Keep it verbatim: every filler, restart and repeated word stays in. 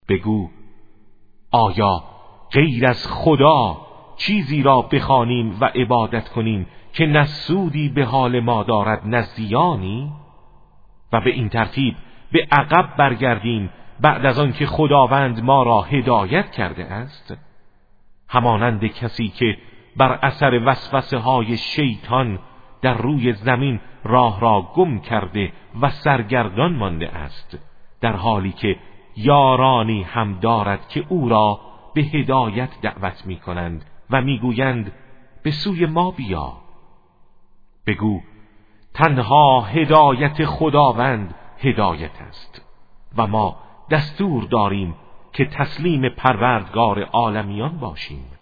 بگو آیا غیر از خدا چیزی را بخوانیم و عبادت کنیم که نه سودی به حال ما دارد نه زیانی؟ و به این ترتیب به عقب برگردیم بعد از آن که خداوند ما را هدایت کرده است؟ همانند کسی که بر اثر وسوسه های شیطان در روی زمین راه را گم کرده و سرگردان مانده است، در حالی که یارانی هم دارد که او را به هدایت دعوت می کنند و می گویند به سوی ما بیا. بگو تنها هدایت خداوند هدایت است و ما دستور داریم که تسلیم پروردگار عالمیان باشیم.